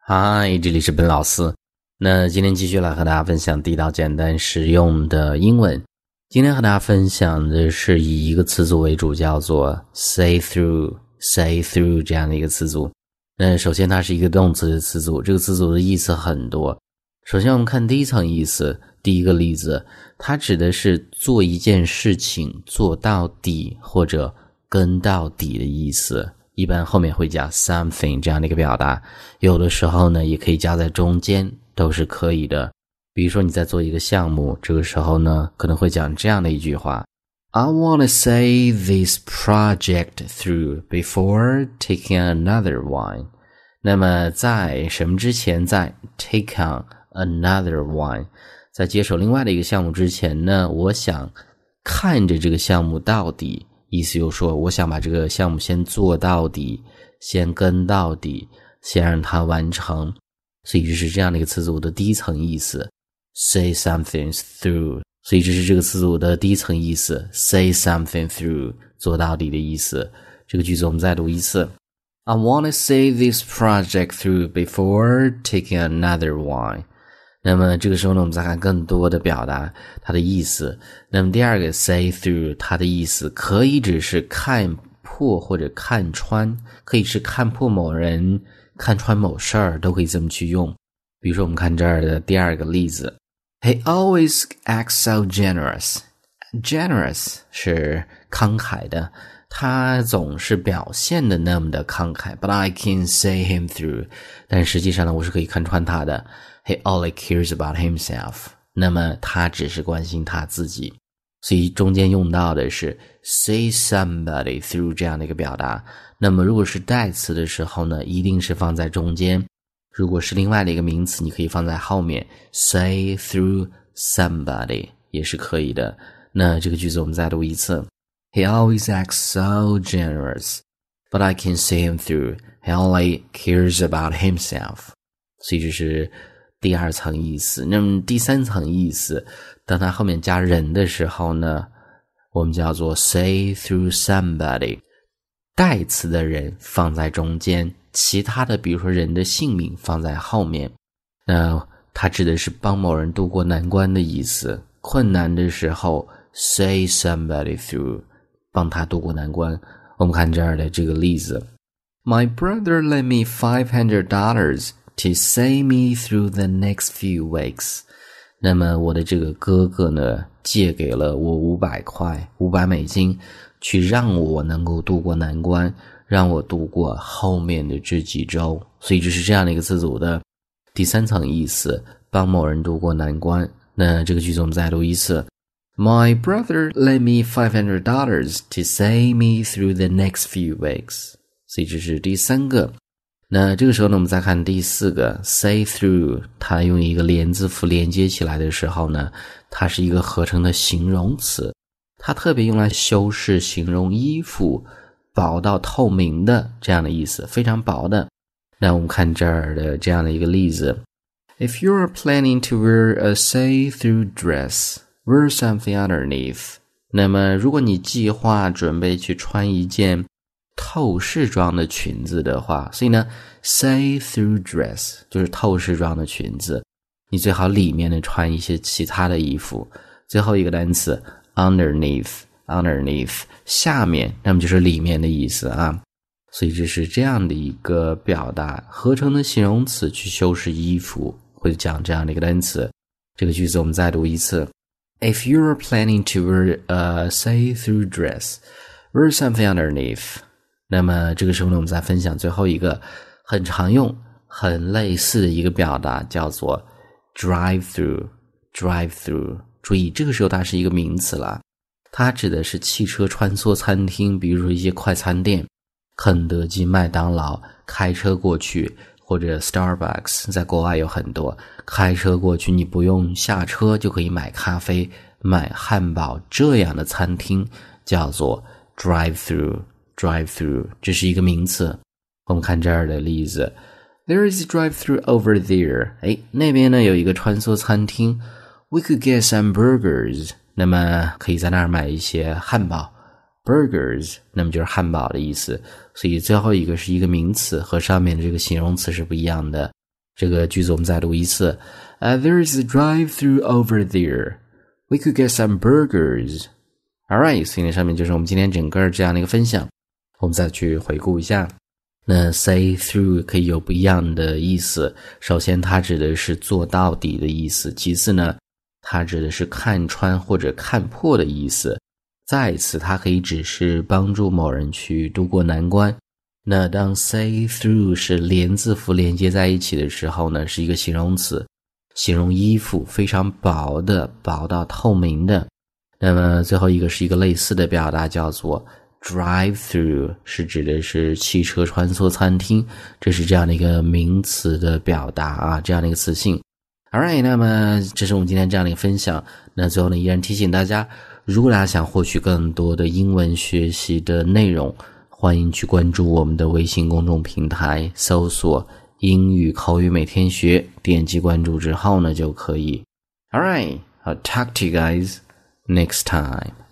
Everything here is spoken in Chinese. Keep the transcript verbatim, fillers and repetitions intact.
嗨，这里是本老师。那今天继续来和大家分享地道简单实用的英文。今天和大家分享的是以一个词组为主，叫做 say through say through 这样的一个词组。那首先它是一个动词的词组，这个词组的意思很多。首先我们看第一层意思，第一个例子，它指的是做一件事情做到底或者跟到底的意思。一般后面会加 something 这样的一个表达，有的时候呢也可以加在中间，都是可以的。比如说你在做一个项目，这个时候呢可能会讲这样的一句话， I want to say this project through before taking another one。 那么在什么之前，在 take on another one， 在接手另外的一个项目之前呢，我想看着这个项目到底，意思就是说我想把这个项目先做到底，先跟到底，先让它完成。所以这是这样的一个词组的第一层意思， say something through。 所以这是这个词组的第一层意思， say something through， 做到底的意思。这个句子我们再读一次， I want to say this project through before taking another one。那么这个时候呢，我们再看更多的表达它的意思。那么第二个 say through， 它的意思可以只是看破或者看穿，可以是看破某人，看穿某事儿，都可以这么去用。比如说我们看这儿的第二个例子， He always acts so generous。 Generous 是慷慨的，他总是表现的那么的慷慨， But I can say him through， 但实际上呢，我是可以看穿他的。He only cares about himself， 那么他只是关心他自己。所以中间用到的是 say somebody through 这样的一个表达。那么如果是代词的时候呢，一定是放在中间。如果是另外的一个名词，你可以放在后面， say through somebody 也是可以的。那这个句子我们再读一次， He always acts so generous, but I can see him through. He only cares about himself。 所以这是第二层意思。那么第三层意思，当它后面加人的时候呢，我们叫做 say through somebody， 代词的人放在中间，其他的比如说人的姓名放在后面。那它指的是帮某人渡过难关的意思，困难的时候 say somebody through， 帮他渡过难关。我们看这儿的这个例子， My brother lent me five hundred dollars to see me through the next few weeks。 那么我的这个哥哥呢，借给了我五百块五百美金，去让我能够度过难关，让我度过后面的这几周。所以这是这样的一个词组的第三层意思，帮某人度过难关。那这个句子我们再读一次， My brother lent me five hundred dollars to see me through the next few weeks。 所以这是第三个。那这个时候呢，我们再看第四个 say through， 它用一个连字符连接起来的时候呢，它是一个合成的形容词，它特别用来修饰形容衣服薄到透明的这样的意思，非常薄的。那我们看这儿的这样的一个例子， If you're planning to wear a say-through dress, wear something underneath。 那么如果你计划准备去穿一件透视装的裙子的话，所以呢 say through dress 就是透视装的裙子，你最好里面呢穿一些其他的衣服。最后一个单词 underneath underneath 下面，那么就是里面的意思啊。所以这是这样的一个表达，合成的形容词去修饰衣服，会讲这样的一个单词。这个句子我们再读一次， If you're planning to wear a say through dress, wear something underneath。那么这个时候呢，我们再分享最后一个很常用很类似的一个表达，叫做 drive through drive through。 注意这个时候它是一个名词了，它指的是汽车穿梭餐厅，比如说一些快餐店，肯德基、麦当劳，开车过去，或者 Starbucks 在国外有很多，开车过去你不用下车就可以买咖啡买汉堡，这样的餐厅叫做 drive through drive through， 这是一个名词。我们看这儿的例子， There is a drive through over there。 诶，那边呢有一个穿梭餐厅， We could get some burgers。 那么可以在那儿买一些汉堡， burgers 那么就是汉堡的意思。所以最后一个是一个名词，和上面的这个形容词是不一样的。 这个句子我们再读一次。Uh, there is a drive-through over there. We could get some burgers. Alright, 所以呢上面就是我们今天整个这样的一个分享。我们再去回顾一下。那 say through 可以有不一样的意思。首先它指的是做到底的意思，其次呢它指的是看穿或者看破的意思，再一次它可以只是帮助某人去渡过难关。那当 say through 是连字符连接在一起的时候呢，是一个形容词，形容衣服非常薄的，薄到透明的。那么最后一个是一个类似的表达，叫做 drive through， 是指的是汽车穿梭餐厅，这是这样的一个名词的表达啊，这样的一个词性。Alright， 那么这是我们今天这样的一个分享。那最后呢，依然提醒大家，如果大家想获取更多的英文学习的内容，欢迎去关注我们的微信公众平台，搜索英语口语每天学，点击关注之后呢就可以。Alright, I'll talk to you guys next time.